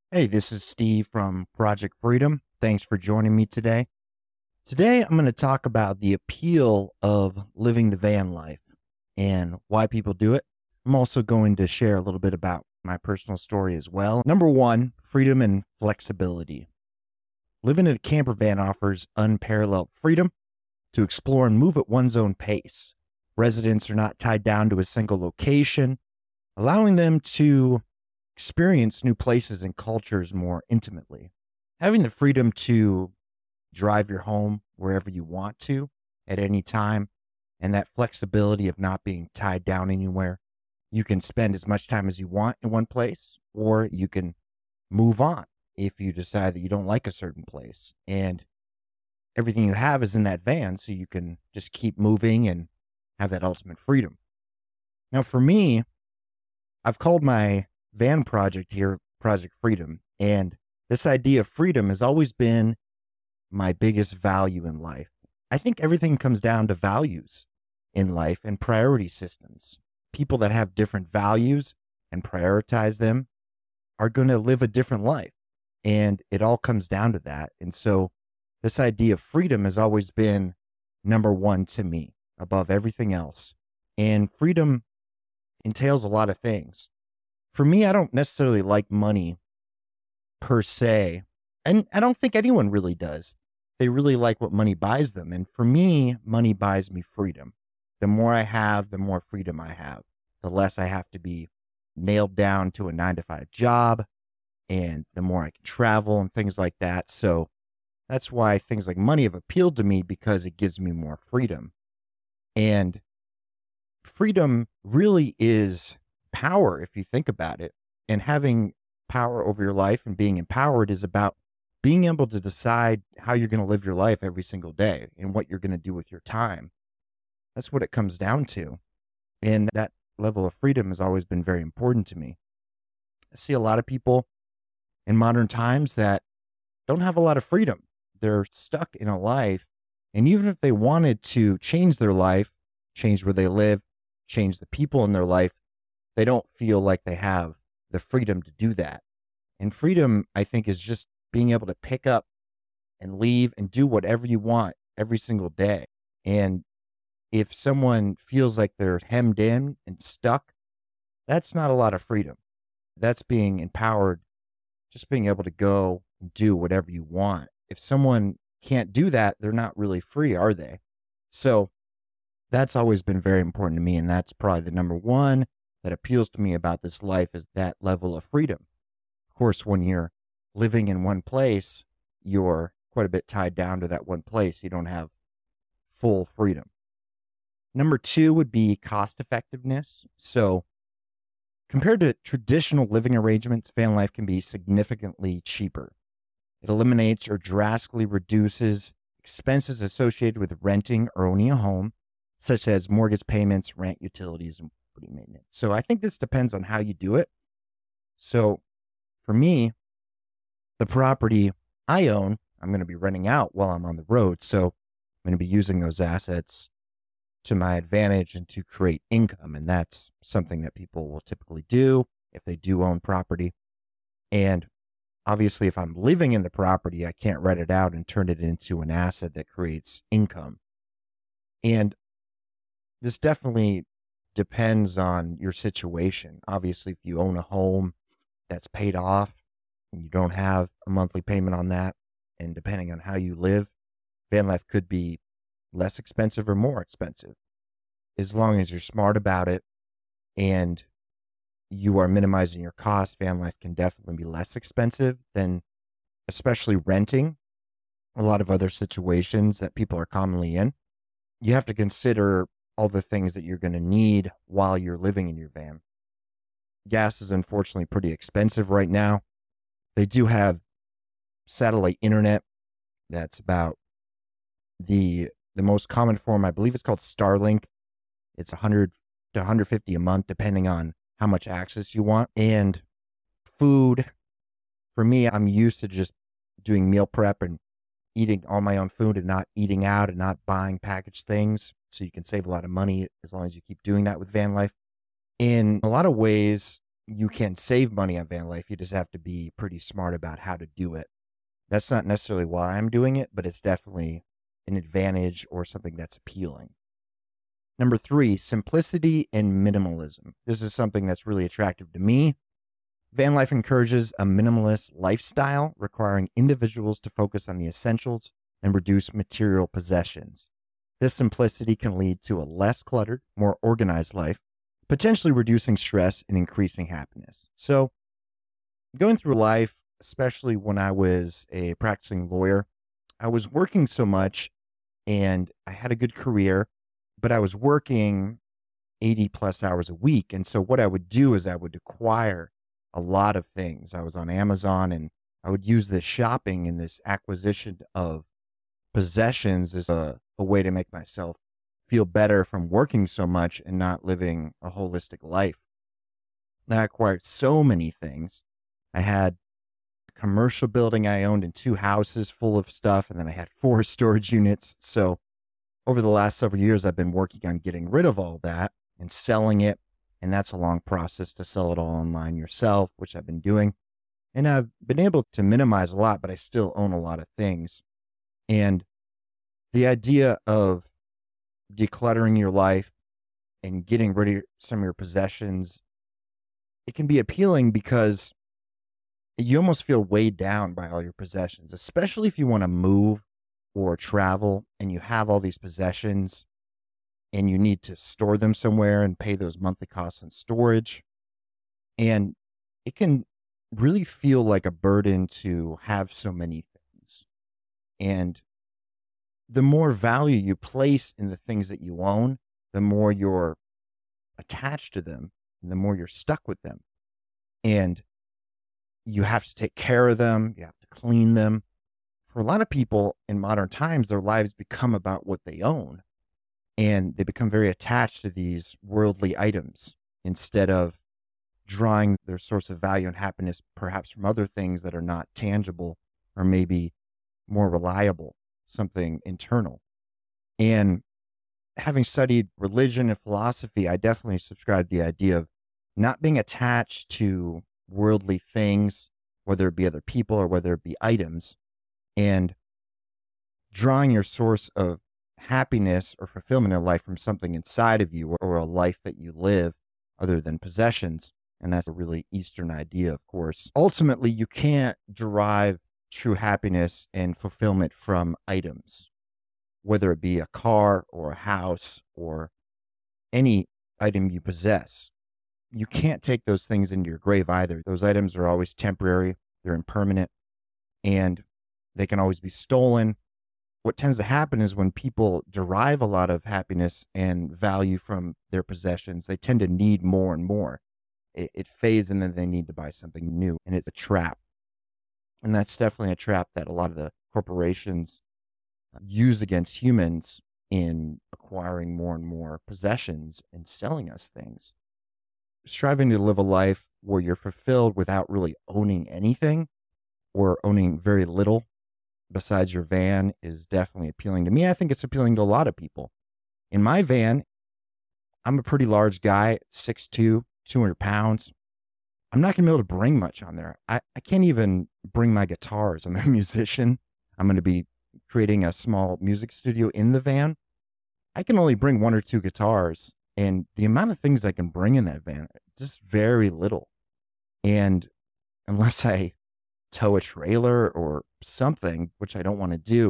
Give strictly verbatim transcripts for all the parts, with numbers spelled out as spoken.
Hey, this is Steve from Project Freedom. Thanks for joining me today. Today, I'm going to talk about the appeal of living the van life and why people do it. I'm also going to share a little bit about my personal story as well. Number one, freedom and flexibility. Living in a camper van offers unparalleled freedom to explore and move at one's own pace. Residents are not tied down to a single location, allowing them to experience new places and cultures more intimately. Having the freedom to drive your home wherever you want to at any time, and that flexibility of not being tied down anywhere. You can spend as much time as you want in one place, or you can move on if you decide that you don't like a certain place. And everything you have is in that van, so you can just keep moving and have that ultimate freedom. Now, for me, I've called my van project here Project Freedom. And this idea of freedom has always been my biggest value in life. I think everything comes down to values in life and priority systems. People that have different values and prioritize them are going to live a different life. And it all comes down to that. And so this idea of freedom has always been number one to me above everything else. And freedom entails a lot of things. For me, I don't necessarily like money per se. And I don't think anyone really does. They really like what money buys them. And for me, money buys me freedom. The more I have, the more freedom I have. The less I have to be nailed down to a nine to five job, and the more I can travel and things like that. So that's why things like money have appealed to me, because it gives me more freedom. And freedom really is power if you think about it. And having power over your life and being empowered is about being able to decide how you're going to live your life every single day and what you're going to do with your time. That's what it comes down to. And that level of freedom has always been very important to me. I see a lot of people in modern times that don't have a lot of freedom. They're stuck in a life. And even if they wanted to change their life, change where they live, change the people in their life, they don't feel like they have the freedom to do that. And freedom, I think, is just being able to pick up and leave and do whatever you want every single day. And if someone feels like they're hemmed in and stuck, that's not a lot of freedom. That's being empowered, just being able to go and do whatever you want. If someone can't do that, they're not really free, are they? So that's always been very important to me. And that's probably the number one that appeals to me about this life, is that level of freedom. Of course, when you're living in one place, you're quite a bit tied down to that one place. You don't have full freedom. Number two would be cost effectiveness. So compared to traditional living arrangements, van life can be significantly cheaper. It eliminates or drastically reduces expenses associated with renting or owning a home, such as mortgage payments, rent, utilities, and property maintenance. So I think this depends on how you do it. So for me, the property I own, I'm going to be renting out while I'm on the road. So I'm going to be using those assets to my advantage and to create income. And that's something that people will typically do if they do own property. And obviously, if I'm living in the property, I can't rent it out and turn it into an asset that creates income. And this definitely depends on your situation. Obviously, if you own a home that's paid off and you don't have a monthly payment on that, and depending on how you live, van life could be less expensive or more expensive. As long as you're smart about it and you are minimizing your costs, van life can definitely be less expensive than especially renting. A lot of other situations that people are commonly in, you have to consider all the things that you're going to need while you're living in your van. Gas is unfortunately pretty expensive right now. They do have satellite internet. That's about the the most common form. I believe it's called Starlink. It's one hundred to one hundred fifty a month, depending on how much access you want. And food, for me, I'm used to just doing meal prep and eating all my own food and not eating out and not buying packaged things. So you can save a lot of money as long as you keep doing that with van life. In a lot of ways, you can save money on van life. You just have to be pretty smart about how to do it. That's not necessarily why I'm doing it, but it's definitely an advantage or something that's appealing. Number three, simplicity and minimalism. This is something that's really attractive to me. Van life encourages a minimalist lifestyle, requiring individuals to focus on the essentials and reduce material possessions. This simplicity can lead to a less cluttered, more organized life, potentially reducing stress and increasing happiness. So, going through life, especially when I was a practicing lawyer, I was working so much and I had a good career, but I was working eighty plus hours a week. And so what I would do is I would acquire a lot of things. I was on Amazon and I would use this shopping and this acquisition of possessions as a, a way to make myself feel better from working so much and not living a holistic life. And I acquired so many things. I had a commercial building I owned and two houses full of stuff, and then I had four storage units. So over the last several years, I've been working on getting rid of all that and selling it. And that's a long process to sell it all online yourself, which I've been doing. And I've been able to minimize a lot, but I still own a lot of things. And the idea of decluttering your life and getting rid of some of your possessions, it can be appealing because you almost feel weighed down by all your possessions, especially if you want to move or travel and you have all these possessions and you need to store them somewhere and pay those monthly costs on storage. And it can really feel like a burden to have so many things. And the more value you place in the things that you own, the more you're attached to them and the more you're stuck with them. And you have to take care of them. You have to clean them. For a lot of people in modern times, their lives become about what they own. And they become very attached to these worldly items instead of drawing their source of value and happiness perhaps from other things that are not tangible or maybe more reliable, something internal. And having studied religion and philosophy, I definitely subscribe to the idea of not being attached to worldly things, whether it be other people or whether it be items, and drawing your source of happiness or fulfillment in life from something inside of you or, or a life that you live other than possessions. And that's a really Eastern idea, of course. Ultimately, you can't derive true happiness and fulfillment from items, whether it be a car or a house or any item you possess. You can't take those things into your grave either. Those items are always temporary, they're impermanent, and they can always be stolen. What tends to happen is when people derive a lot of happiness and value from their possessions, they tend to need more and more. It, it fades and then they need to buy something new, and it's a trap. And that's definitely a trap that a lot of the corporations use against humans in acquiring more and more possessions and selling us things. Striving to live a life where you're fulfilled without really owning anything or owning very little besides your van is definitely appealing to me. I think it's appealing to a lot of people. In my van, I'm a pretty large guy, six two, two hundred pounds. I'm not going to be able to bring much on there. I, I can't even bring my guitars. I'm a musician. I'm going to be creating a small music studio in the van. I can only bring one or two guitars, and the amount of things I can bring in that van, just very little. And unless I tow a trailer or something, which I don't want to do,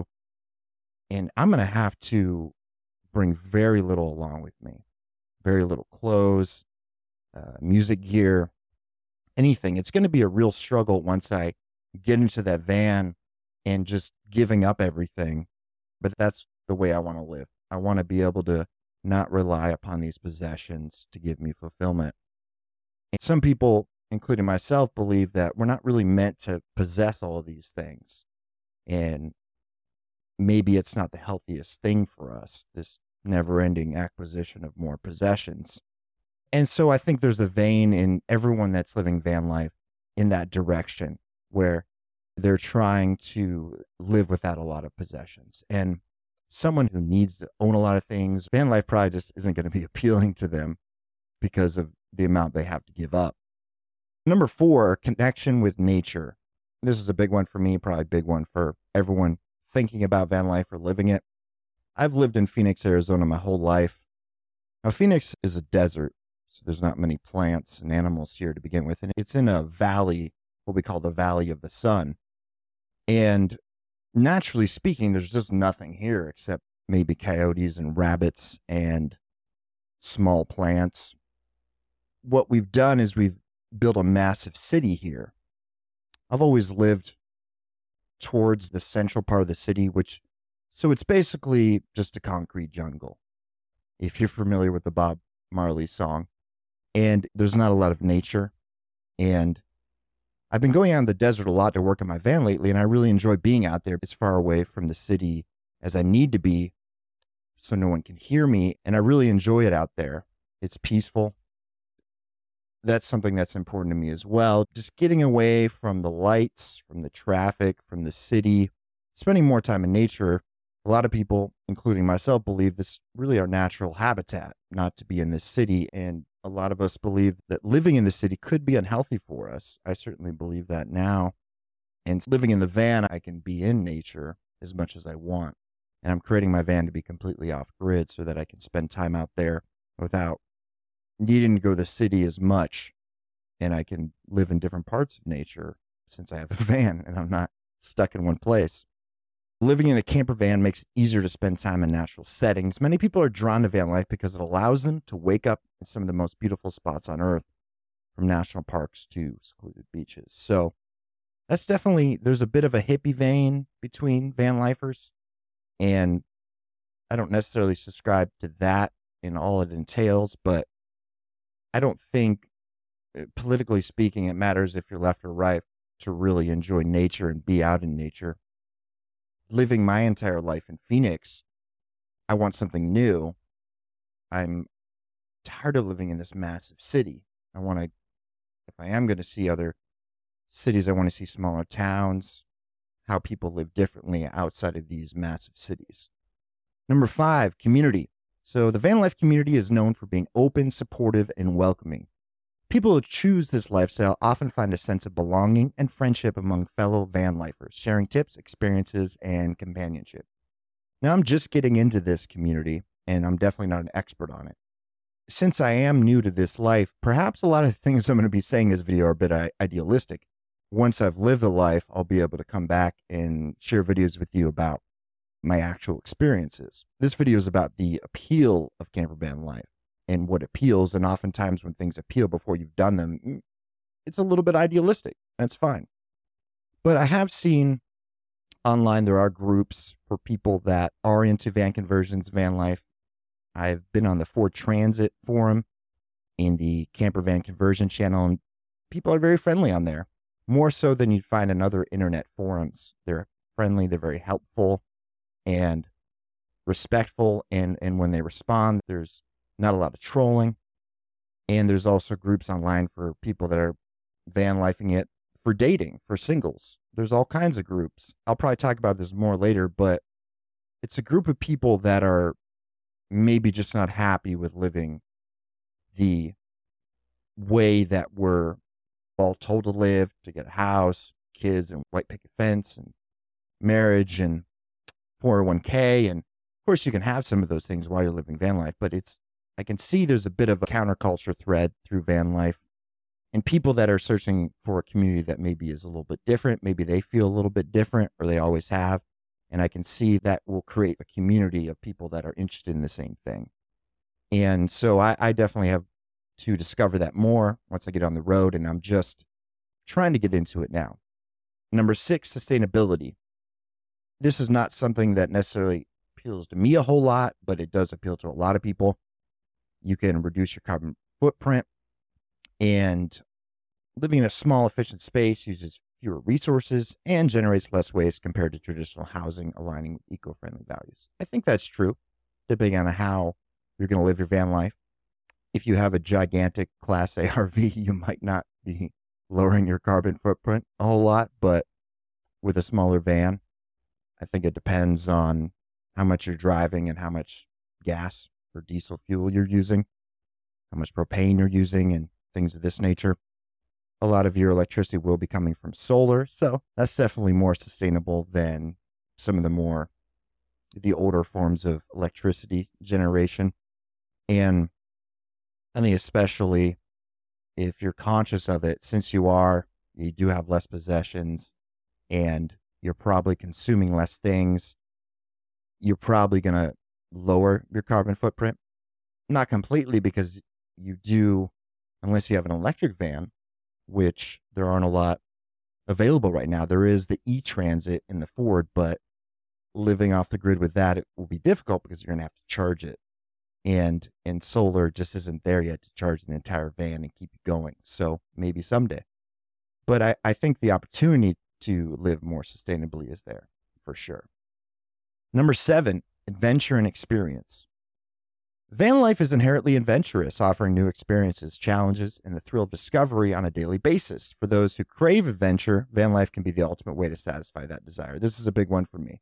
and I'm going to have to bring very little along with me. Very little clothes, uh, music gear, anything. It's going to be a real struggle once I get into that van and just giving up everything. But that's the way I want to live. I want to be able to not rely upon these possessions to give me fulfillment. And some people, including myself, believe that we're not really meant to possess all of these things. And maybe it's not the healthiest thing for us, this never-ending acquisition of more possessions. And so I think there's a vein in everyone that's living van life in that direction where they're trying to live without a lot of possessions. And someone who needs to own a lot of things, van life probably just isn't going to be appealing to them because of the amount they have to give up. Number four, connection with nature. This is a big one for me, probably a big one for everyone thinking about van life or living it. I've lived in Phoenix, Arizona my whole life. Now, Phoenix is a desert, so there's not many plants and animals here to begin with. And it's in a valley, what we call the Valley of the Sun. And naturally speaking, there's just nothing here except maybe coyotes and rabbits and small plants. What we've done is we've built a massive city here. I've always lived towards the central part of the city, which, so it's basically just a concrete jungle, if you're familiar with the Bob Marley song. And there's not a lot of nature. And I've been going out in the desert a lot to work in my van lately, and I really enjoy being out there as far away from the city as I need to be so no one can hear me. And I really enjoy it out there. It's peaceful. That's something that's important to me as well. Just getting away from the lights, from the traffic, from the city, spending more time in nature. A lot of people, including myself, believe this is really our natural habitat, not to be in this city. And a lot of us believe that living in the city could be unhealthy for us. I certainly believe that now. And living in the van, I can be in nature as much as I want. And I'm creating my van to be completely off grid so that I can spend time out there without needing to go to the city as much. And I can live in different parts of nature since I have a van and I'm not stuck in one place. Living in a camper van makes it easier to spend time in natural settings. Many people are drawn to van life because it allows them to wake up in some of the most beautiful spots on earth, from national parks to secluded beaches. So that's definitely, there's a bit of a hippie vein between van lifers. And I don't necessarily subscribe to that in all it entails, but I don't think, politically speaking, it matters if you're left or right to really enjoy nature and be out in nature. Living my entire life in Phoenix, I want something new. I'm tired of living in this massive city. I want to, if I am going to see other cities, I want to see smaller towns, how people live differently outside of these massive cities. Number five, community. So the van life community is known for being open, supportive, and welcoming. People who choose this lifestyle often find a sense of belonging and friendship among fellow van lifers, sharing tips, experiences, and companionship. Now, I'm just getting into this community, and I'm definitely not an expert on it. Since I am new to this life, perhaps a lot of the things I'm going to be saying in this video are a bit idealistic. Once I've lived the life, I'll be able to come back and share videos with you about my actual experiences. This video is about the appeal of camper van life and what appeals. And oftentimes when things appeal before you've done them, it's a little bit idealistic. That's fine. But I have seen online, there are groups for people that are into van conversions, van life. I've been on the Ford Transit forum in the camper van conversion channel, and people are very friendly on there, more so than you'd find in other internet forums. They're friendly, they're very helpful and respectful. And, and when they respond, there's not a lot of trolling. And there's also groups online for people that are van lifing it for dating, for singles. There's all kinds of groups. I'll probably talk about this more later, but it's a group of people that are maybe just not happy with living the way that we're all told to live, to get a house, kids, and white picket fence, and marriage, and four oh one k. And of course, you can have some of those things while you're living van life, but it's, I can see there's a bit of a counterculture thread through van life, and people that are searching for a community that maybe is a little bit different. Maybe they feel a little bit different, or they always have. And I can see that will create a community of people that are interested in the same thing. And so I, I definitely have to discover that more once I get on the road, and I'm just trying to get into it now. Number six, sustainability. This is not something that necessarily appeals to me a whole lot, but it does appeal to a lot of people. You can reduce your carbon footprint, and living in a small, efficient space uses fewer resources and generates less waste compared to traditional housing, aligning with eco-friendly values. I think that's true, depending on how you're going to live your van life. If you have a gigantic Class A R V, you might not be lowering your carbon footprint a whole lot, but with a smaller van, I think it depends on how much you're driving and how much gas or diesel fuel you're using, how much propane you're using, and things of this nature. A lot of your electricity will be coming from solar. So that's definitely more sustainable than some of the more, the older forms of electricity generation. And I think especially if you're conscious of it, since you are, you do have less possessions and you're probably consuming less things, you're probably going to lower your carbon footprint. Not completely, because you do, unless you have an electric van, which there aren't a lot available right now. There is the e-Transit in the Ford, but living off the grid with that, it will be difficult because you're going to have to charge it. And and solar just isn't there yet to charge an entire van and keep it going. So maybe someday. But I, I think the opportunity to live more sustainably is there for sure. Number seven, adventure and experience. Van life is inherently adventurous, offering new experiences, challenges, and the thrill of discovery on a daily basis. For those who crave adventure, van life can be the ultimate way to satisfy that desire. This is a big one for me.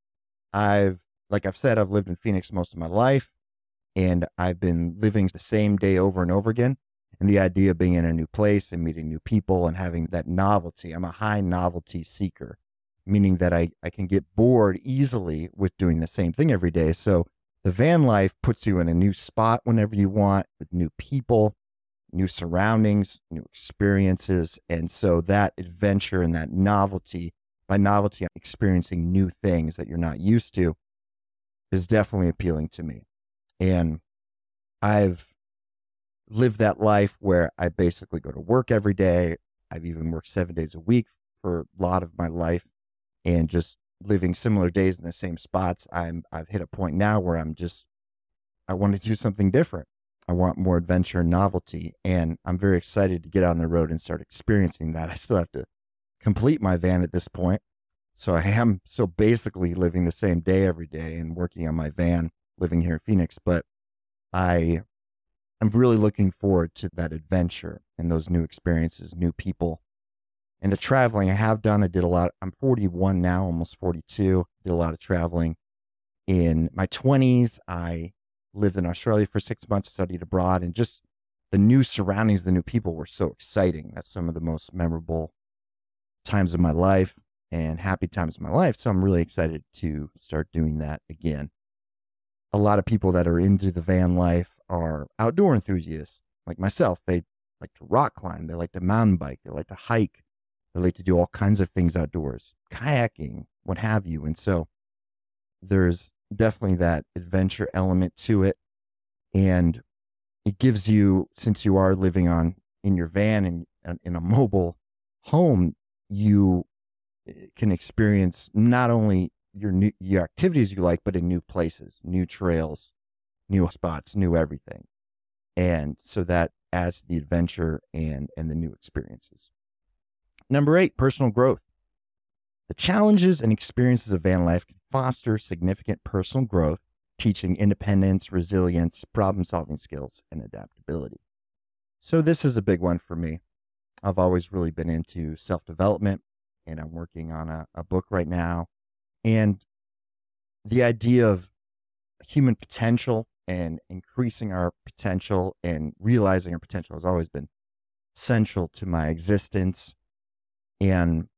I've, like I've said, I've lived in Phoenix most of my life, and I've been living the same day over and over again. And the idea of being in a new place and meeting new people and having that novelty. I'm a high novelty seeker, meaning that I, I can get bored easily with doing the same thing every day. So the van life puts you in a new spot whenever you want, with new people, new surroundings, new experiences. And so that adventure and that novelty, by novelty, I'm experiencing new things that you're not used to, is definitely appealing to me. And I've lived that life where I basically go to work every day. I've even worked seven days a week for a lot of my life, and just living similar days in the same spots. I'm, I've hit a point now where I'm just, I want to do something different. I want more adventure and novelty, and I'm very excited to get on the road and start experiencing that. I still have to complete my van at this point. So I am still basically living the same day every day and working on my van, living here in Phoenix, but I I'm really looking forward to that adventure and those new experiences, new people, and the traveling I have done. I did a lot. I'm forty-one now, almost forty-two. Did a lot of traveling. In my twenties, I lived in Australia for six months, studied abroad, and just the new surroundings, the new people were so exciting. That's some of the most memorable times of my life and happy times of my life. So I'm really excited to start doing that again. A lot of people that are into the van life are outdoor enthusiasts like myself. They like to rock climb. They like to mountain bike. They like to hike. They like to do all kinds of things outdoors, kayaking, what have you. And so there's definitely that adventure element to it. And it gives you, since you are living on in your van and in a mobile home, you can experience not only your new your activities you like, but in new places, new trails, new spots, new everything. And so that adds to the adventure and and the new experiences. Number eight, personal growth. The challenges and experiences of van life can foster significant personal growth, teaching independence, resilience, problem-solving skills, and adaptability. So this is a big one for me. I've always really been into self-development, and I'm working on a, a book right now. And the idea of human potential and increasing our potential and realizing our potential has always been central to my existence. And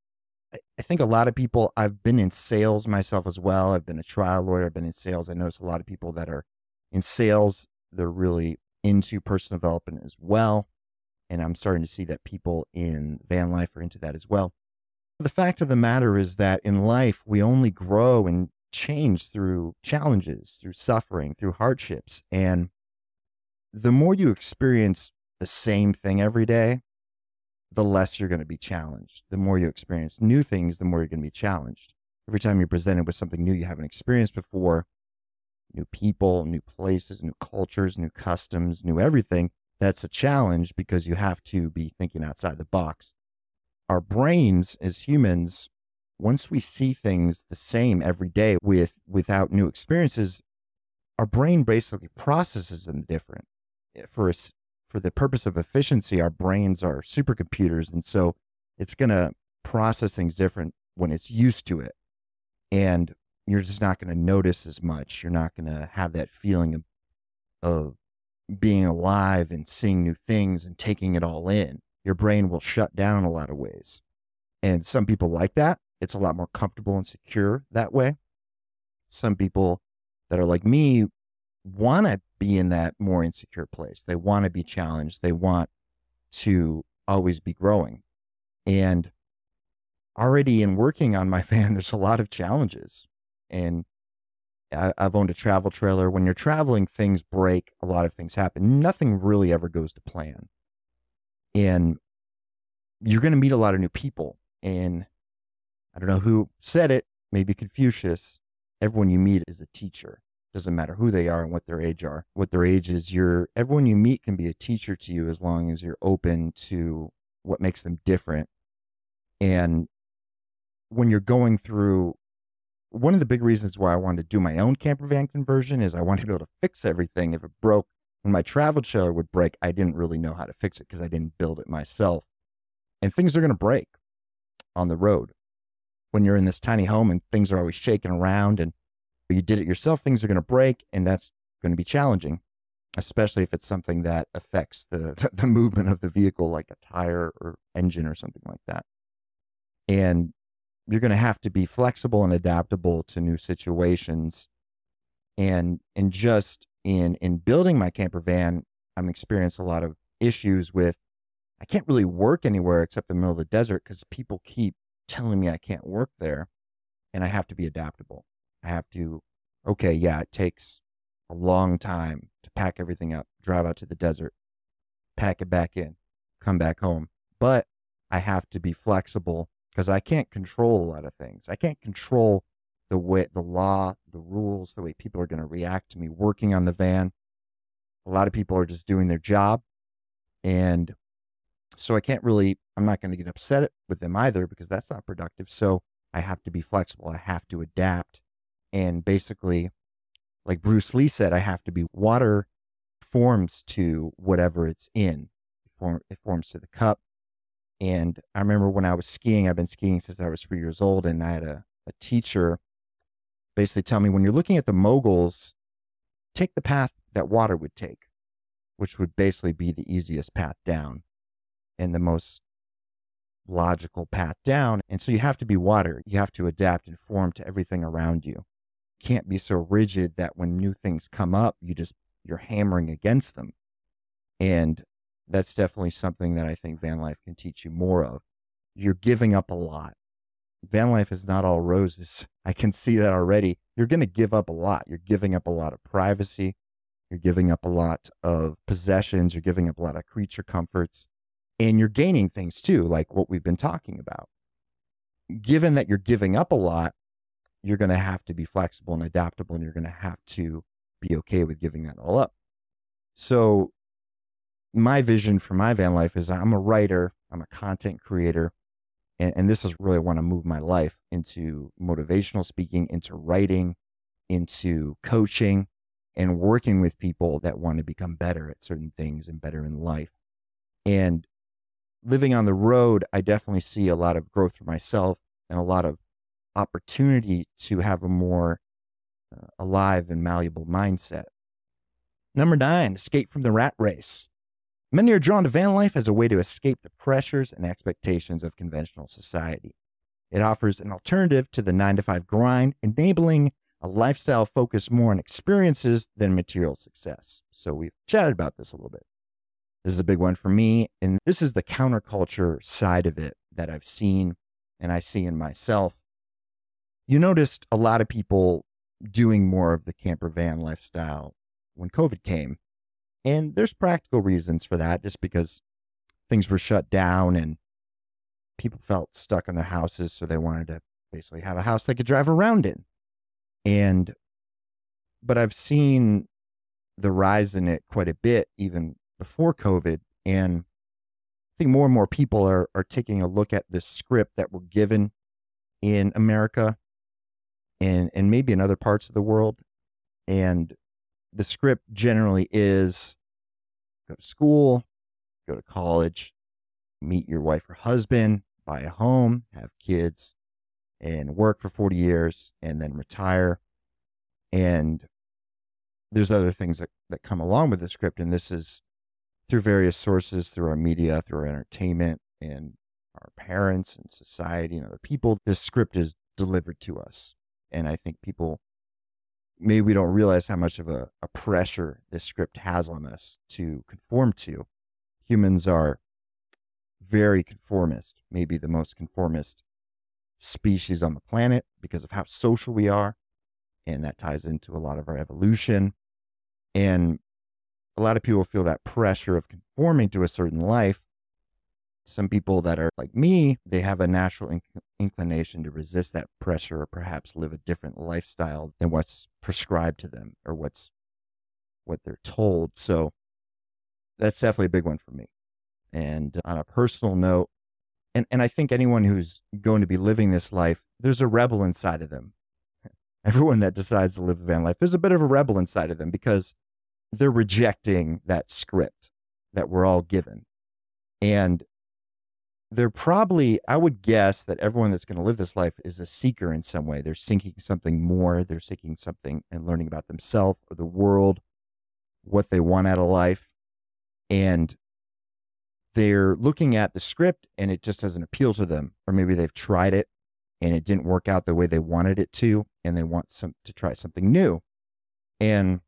I think a lot of people, I've been in sales myself as well. I've been a trial lawyer. I've been in sales. I notice a lot of people that are in sales, they're really into personal development as well. And I'm starting to see that people in van life are into that as well. The fact of the matter is that in life, we only grow and change through challenges, through suffering, through hardships. And the more you experience the same thing every day, the less you're going to be challenged. The more you experience new things, the more you're going to be challenged. Every time you're presented with something new you haven't experienced before, new people, new places, new cultures, new customs, new everything, that's a challenge because you have to be thinking outside the box. Our brains as humans, once we see things the same every day with without new experiences, our brain basically processes them different. For us, for the purpose of efficiency, our brains are supercomputers, and so it's going to process things different when it's used to it. And you're just not going to notice as much. You're not going to have that feeling of, of being alive and seeing new things and taking it all in, your brain will shut down a lot of ways. And some people like that. It's a lot more comfortable and secure that way. Some people that are like me want to be in that more insecure place. They want to be challenged. They want to always be growing. And already in working on my van, there's a lot of challenges. And I, I've owned a travel trailer. When you're traveling, things break. A lot of things happen. Nothing really ever goes to plan. And you're going to meet a lot of new people. And I don't know who said it, maybe Confucius. Everyone you meet is a teacher. Doesn't matter who they are and what their age are. What their age is, you're everyone you meet can be a teacher to you as long as you're open to what makes them different. And when you're going through, one of the big reasons why I wanted to do my own camper van conversion is I wanted to be able to fix everything. If it broke, when my travel trailer would break, I didn't really know how to fix it because I didn't build it myself. And things are going to break on the road. When you're in this tiny home and things are always shaking around and you did it yourself, things are going to break, and that's going to be challenging, especially if it's something that affects the, the movement of the vehicle, like a tire or engine or something like that. And you're going to have to be flexible and adaptable to new situations. And, and just in, in building my camper van, I'm experiencing a lot of issues with, I can't really work anywhere except in the middle of the desert because people keep telling me I can't work there, and I have to be adaptable. I have to, okay, yeah, it takes a long time to pack everything up, drive out to the desert, pack it back in, come back home. But I have to be flexible because I can't control a lot of things. I can't control the way, the law, the rules, the way people are going to react to me working on the van. A lot of people are just doing their job. And so I can't really, I'm not going to get upset with them either because that's not productive. So I have to be flexible. I have to adapt. And basically, like Bruce Lee said, I have to be water forms to whatever it's in. It, form, it forms to the cup. And I remember when I was skiing, I've been skiing since I was three years old. And I had a, a teacher basically tell me, when you're looking at the moguls, take the path that water would take, which would basically be the easiest path down and the most logical path down. And so you have to be water. You have to adapt and form to everything around you. You can't be so rigid that when new things come up, you just, you're hammering against them. And that's definitely something that I think van life can teach you more of. You're giving up a lot. Van life is not all roses. I can see that already. You're going to give up a lot. You're giving up a lot of privacy. You're giving up a lot of possessions. You're giving up a lot of creature comforts. And you're gaining things too, like what we've been talking about. Given that you're giving up a lot, you're going to have to be flexible and adaptable, and you're going to have to be okay with giving that all up. So my vision for my van life is I'm a writer, I'm a content creator, and, and this is really, I want to move my life into motivational speaking, into writing, into coaching, and working with people that want to become better at certain things and better in life. And living on the road, I definitely see a lot of growth for myself and a lot of opportunity to have a more uh, alive and malleable mindset. Number nine, escape from the rat race. Many are drawn to van life as a way to escape the pressures and expectations of conventional society. It offers an alternative to the nine to five grind, enabling a lifestyle focused more on experiences than material success. So we've chatted about this a little bit. This is a big one for me, and this is the counterculture side of it that I've seen and I see in myself. You noticed a lot of people doing more of the camper van lifestyle when COVID came, and there's practical reasons for that, just because things were shut down and people felt stuck in their houses, so they wanted to basically have a house they could drive around in. And, but I've seen the rise in it quite a bit, even before COVID. And I think more and more people are, are taking a look at this script that we're given in America and, and maybe in other parts of the world. And the script generally is go to school, go to college, meet your wife or husband, buy a home, have kids, and work for forty years and then retire. And there's other things that, that come along with the script. And this is through various sources, through our media, through our entertainment, and our parents and society and other people, this script is delivered to us. And I think people, maybe we don't realize how much of a, a pressure this script has on us to conform to. Humans are very conformist, maybe the most conformist species on the planet because of how social we are. And that ties into a lot of our evolution. And a lot of people feel that pressure of conforming to a certain life. Some people that are like me, they have a natural inc- inclination to resist that pressure or perhaps live a different lifestyle than what's prescribed to them or what's what they're told. So that's definitely a big one for me. And on a personal note, and, and I think anyone who's going to be living this life, there's a rebel inside of them. Everyone that decides to live a van life, there's a bit of a rebel inside of them because they're rejecting that script that we're all given. And they're probably, I would guess that everyone that's going to live this life is a seeker in some way. They're seeking something more. They're seeking something and learning about themselves or the world, what they want out of life. And they're looking at the script and it just doesn't appeal to them. Or maybe they've tried it and it didn't work out the way they wanted it to. And they want some to try something new. And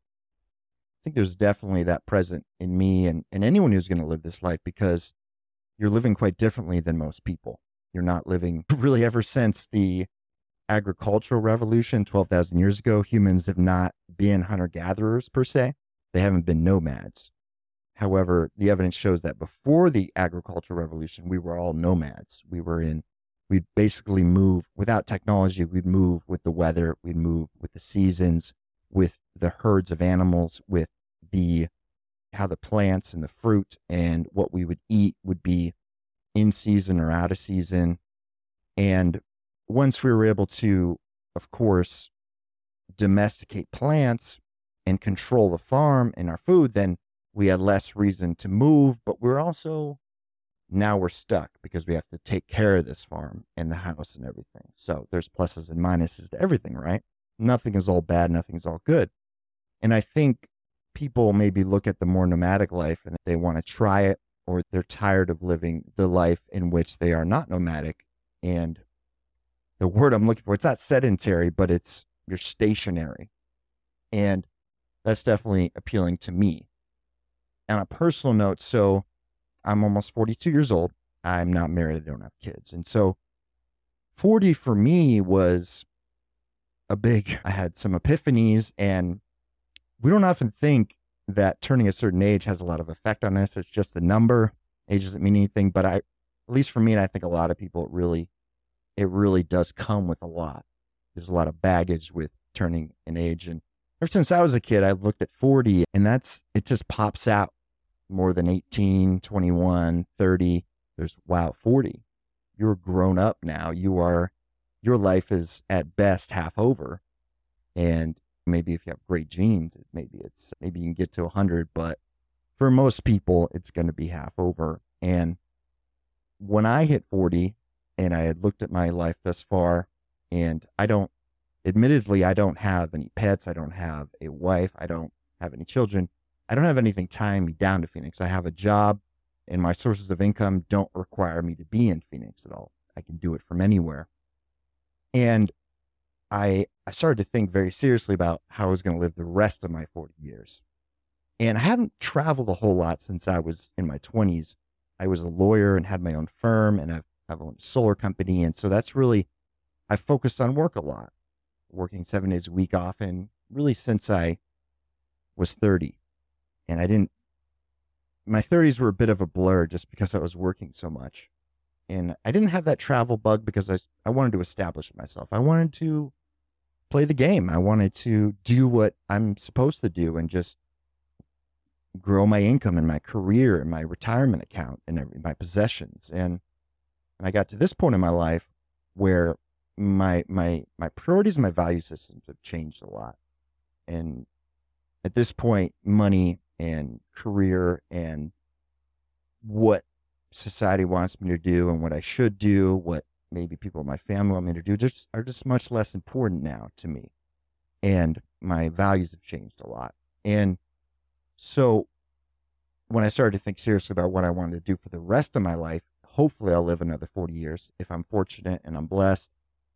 I think there's definitely that present in me and, and anyone who's going to live this life because you're living quite differently than most people. You're not living really ever since the agricultural revolution twelve thousand years ago. Humans have not been hunter-gatherers per se. They haven't been nomads. However, the evidence shows that before the agricultural revolution, we were all nomads. We were in, we'd basically move without technology. We'd move with the weather. We'd move with the seasons, with the herds of animals, with the how the plants and the fruit and what we would eat would be in season or out of season. And once we were able to, of course, domesticate plants and control the farm and our food, then we had less reason to move, but we're also, now we're stuck because we have to take care of this farm and the house and everything. So there's pluses and minuses to everything, right? Nothing is all bad. Nothing is all good. And I think people maybe look at the more nomadic life and they want to try it, or they're tired of living the life in which they are not nomadic. And the word I'm looking for, it's not sedentary, but it's you're stationary. And that's definitely appealing to me. On a personal note, so I'm almost forty-two years old. I'm not married. I don't have kids. And so forty for me was a big, I had some epiphanies, and we don't often think that turning a certain age has a lot of effect on us. It's just the number. Age doesn't mean anything, but I, at least for me, and I think a lot of people, it really, it really does come with a lot. There's a lot of baggage with turning an age. And ever since I was a kid, I've looked at forty, and that's, it just pops out more than eighteen, twenty-one, thirty. There's, wow, forty. You're grown up now. You are, your life is at best half over. And maybe if you have great genes, maybe it's, maybe you can get to one hundred, but for most people, it's going to be half over. And when I hit forty and I had looked at my life thus far, and I don't, admittedly, I don't have any pets. I don't have a wife. I don't have any children. I don't have anything tying me down to Phoenix. I have a job, and my sources of income don't require me to be in Phoenix at all. I can do it from anywhere. And I I started to think very seriously about how I was going to live the rest of my forty years. And I haven't traveled a whole lot since I was in my twenties. I was a lawyer and had my own firm, and I've, I've owned a solar company. And so that's really, I focused on work a lot, working seven days a week often, really since I was thirty. And I didn't, my thirties were a bit of a blur just because I was working so much. And I didn't have that travel bug because I, I wanted to establish myself. I wanted to play the game. I wanted to do what I'm supposed to do and just grow my income and my career and my retirement account and every, my possessions. And, and I got to this point in my life where my, my, my priorities and my value systems have changed a lot. And at this point, money and career and what society wants me to do and what I should do, what maybe people in my family want me to do, just are just much less important now to me. And my values have changed a lot. And so when I started to think seriously about what I wanted to do for the rest of my life, hopefully I'll live another forty years. If I'm fortunate and I'm blessed,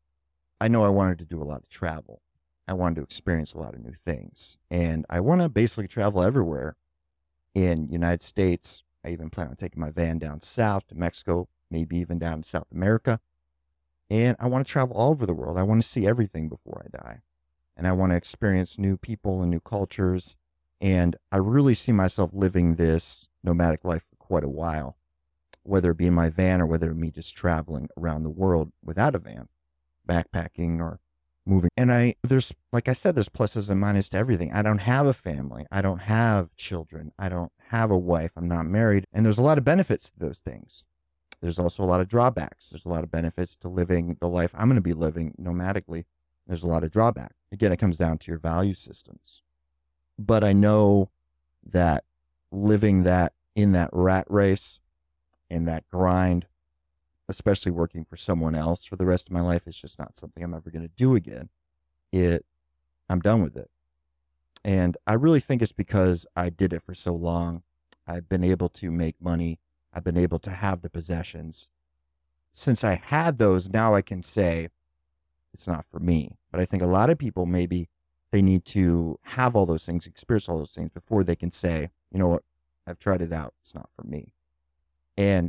I know I wanted to do a lot of travel. I wanted to experience a lot of new things. And I want to basically travel everywhere in United States. I even plan on taking my van down south to Mexico, maybe even down to South America. And I want to travel all over the world. I want to see everything before I die. And I want to experience new people and new cultures. And I really see myself living this nomadic life for quite a while, whether it be in my van or whether it be me just traveling around the world without a van, backpacking or moving. And I, there's, like I said, there's pluses and minuses to everything. I don't have a family. I don't have children. I don't have a wife. I'm not married. And there's a lot of benefits to those things. There's also a lot of drawbacks. There's a lot of benefits to living the life I'm going to be living nomadically. There's a lot of drawback. Again, it comes down to your value systems. But I know that living that in that rat race, in that grind, especially working for someone else for the rest of my life, is just not something I'm ever going to do again. It, I'm done with it. And I really think it's because I did it for so long. I've been able to make money. I've been able to have the possessions. Since I had those, now I can say it's not for me. But I think a lot of people, maybe they need to have all those things, experience all those things before they can say, you know what, I've tried it out. It's not for me. And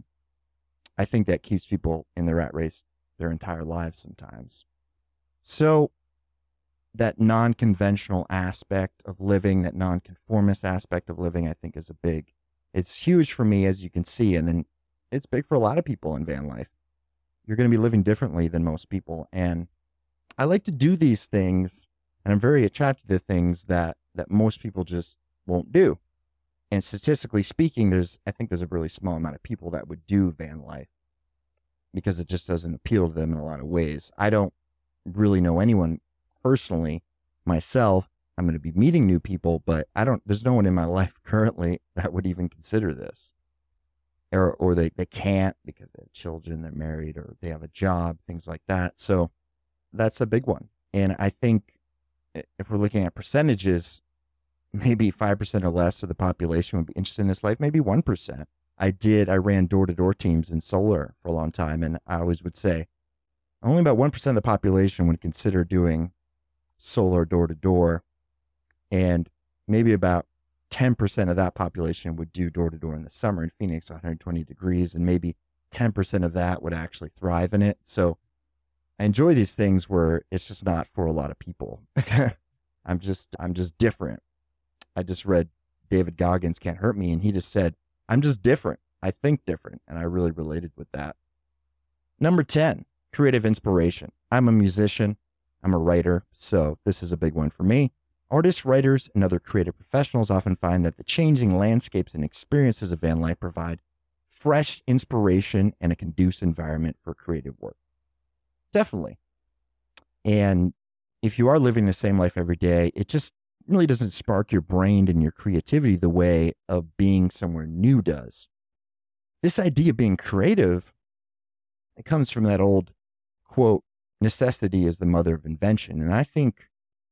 I think that keeps people in the rat race their entire lives sometimes. So that non-conventional aspect of living, that non-conformist aspect of living, I think is a big, it's huge for me, as you can see. And then it's big for a lot of people in van life. You're going to be living differently than most people. And I like to do these things, and I'm very attracted to things that, that most people just won't do. And statistically speaking, there's, I think there's a really small amount of people that would do van life because it just doesn't appeal to them in a lot of ways. I don't really know anyone personally myself. I'm going to be meeting new people, but I don't, there's no one in my life currently that would even consider this. Or, or they, they can't because they have children, they're married, or they have a job, things like that. So that's a big one. And I think if we're looking at percentages, maybe five percent or less of the population would be interested in this life, maybe one percent. I did, I ran door-to-door teams in solar for a long time, and I always would say only about one percent of the population would consider doing solar door-to-door, and maybe about ten percent of that population would do door-to-door in the summer in Phoenix, one hundred twenty degrees, and maybe ten percent of that would actually thrive in it. So I enjoy these things where it's just not for a lot of people. I'm just, I'm just different. I just read David Goggins' Can't Hurt Me, and he just said, I'm just different. I think different. And I really related with that. Number ten, creative inspiration. I'm a musician. I'm a writer. So this is a big one for me. Artists, writers, and other creative professionals often find that the changing landscapes and experiences of van life provide fresh inspiration and a conducive environment for creative work. Definitely. And if you are living the same life every day, it just really doesn't spark your brain and your creativity the way of being somewhere new does. This idea of being creative, it comes from that old quote, necessity is the mother of invention. And I think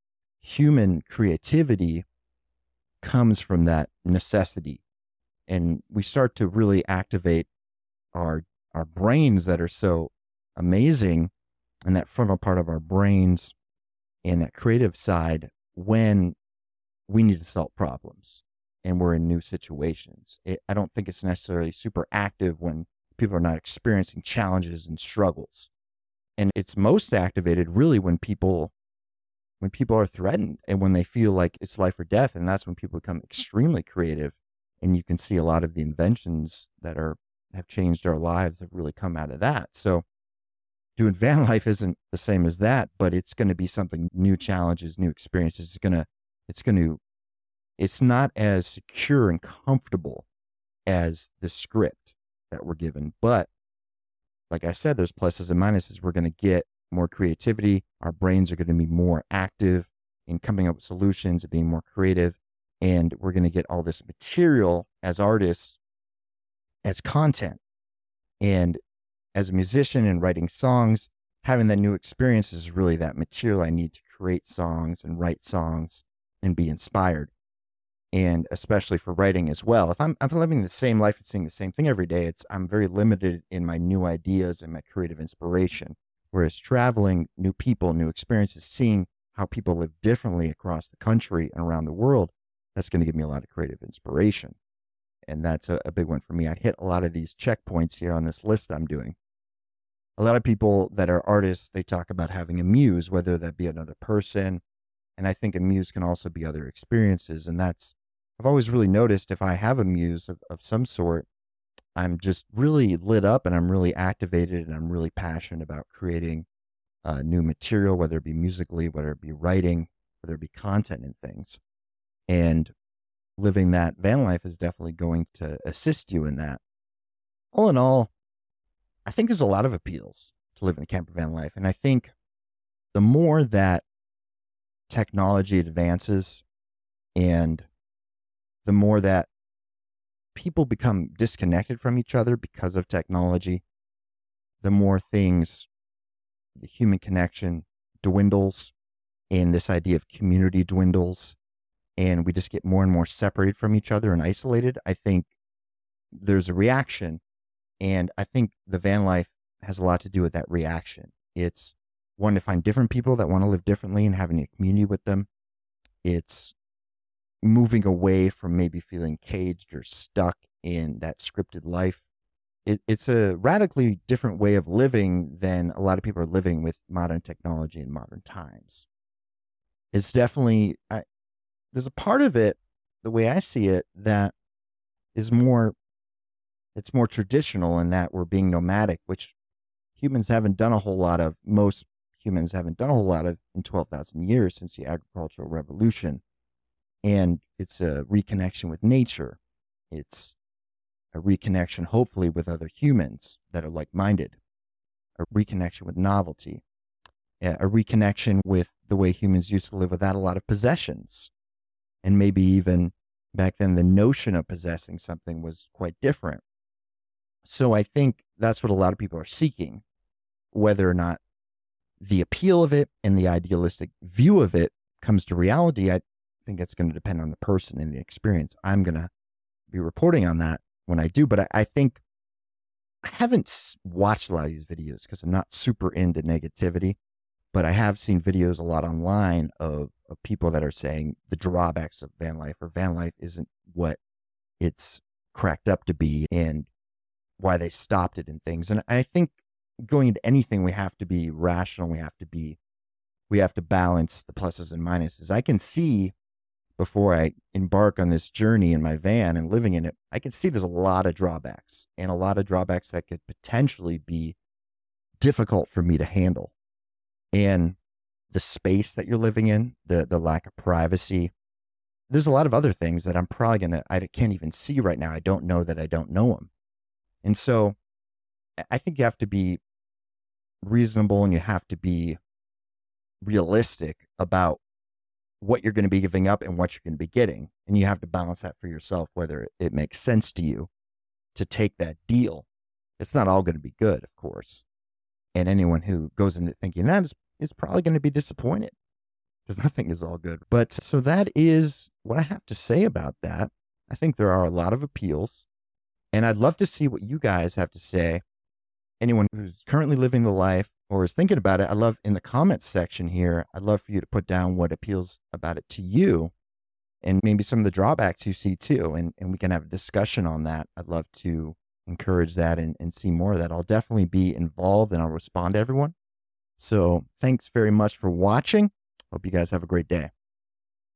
human creativity comes from that necessity. And we start to really activate our, our brains that are so amazing, and that frontal part of our brains and that creative side when we need to solve problems and we're in new situations. It, I don't think it's necessarily super active when people are not experiencing challenges and struggles. And it's most activated really when people, when people are threatened and when they feel like it's life or death. And that's when people become extremely creative. And you can see a lot of the inventions that are, have changed our lives have really come out of that. So doing van life isn't the same as that, but it's going to be something, new challenges, new experiences. It's going to, it's going to, it's not as secure and comfortable as the script that we're given. But like I said, there's pluses and minuses. We're going to get more creativity. Our brains are going to be more active in coming up with solutions and being more creative. And we're going to get all this material as artists, as content. And as a musician and writing songs, having that new experience is really that material I need to create songs and write songs and be inspired. and especially for writing as well. If I'm, if I'm living the same life and seeing the same thing every day, it's I'm very limited in my new ideas and my creative inspiration. Whereas traveling, new people, new experiences, seeing how people live differently across the country and around the world, that's going to give me a lot of creative inspiration. And that's a, a big one for me. I hit a lot of these checkpoints here on this list I'm doing. A lot of people that are artists, they talk about having a muse, whether that be another person. And I think a muse can also be other experiences. And that's, I've always really noticed if I have a muse of, of some sort, I'm just really lit up and I'm really activated and I'm really passionate about creating uh, new material, whether it be musically, whether it be writing, whether it be content and things. And living that van life is definitely going to assist you in that. All in all, I think there's a lot of appeals to living the camper van life. And I think the more that technology advances and the more that people become disconnected from each other because of technology, the more things, the human connection dwindles and this idea of community dwindles and we just get more and more separated from each other and isolated. I think there's a reaction, and I think the van life has a lot to do with that reaction. It's one, to find different people that want to live differently and having a community with them. It's moving away from maybe feeling caged or stuck in that scripted life. It, it's a radically different way of living than a lot of people are living with modern technology in modern times. It's definitely, I, there's a part of it, the way I see it, that is more, it's more traditional in that we're being nomadic, which humans haven't done a whole lot of, most humans haven't done a whole lot of in twelve thousand years since the agricultural revolution. And it's a reconnection with nature. It's a reconnection, hopefully, with other humans that are like-minded, a reconnection with novelty, a reconnection with the way humans used to live without a lot of possessions. And maybe even back then, the notion of possessing something was quite different. So I think that's what a lot of people are seeking, whether or not the appeal of it and the idealistic view of it comes to reality. I think it's going to depend on the person and the experience. I'm going to be reporting on that when I do, but I, I think I haven't watched a lot of these videos because I'm not super into negativity, but I have seen videos a lot online of, of people that are saying the drawbacks of van life, or van life isn't what it's cracked up to be, and why they stopped it and things. And I think going into anything, we have to be rational. We have to be, we have to balance the pluses and minuses. I can see, before I embark on this journey in my van and living in it, I can see there's a lot of drawbacks, and a lot of drawbacks that could potentially be difficult for me to handle. And the space that you're living in, the the lack of privacy, there's a lot of other things that I'm probably going to, I can't even see right now. I don't know that I don't know them. And so I think you have to be reasonable and you have to be realistic about what you're going to be giving up and what you're going to be getting. And you have to balance that for yourself, whether it makes sense to you to take that deal. It's not all going to be good, of course. And anyone who goes into thinking that is, is probably going to be disappointed, because nothing is all good. But so that is what I have to say about that. I think there are a lot of appeals, and I'd love to see what you guys have to say. Anyone who's currently living the life or is thinking about it, I love in the comments section here, I'd love for you to put down what appeals about it to you and maybe some of the drawbacks you see too. And, and we can have a discussion on that. I'd love to encourage that and, and see more of that. I'll definitely be involved and I'll respond to everyone. So thanks very much for watching. Hope you guys have a great day.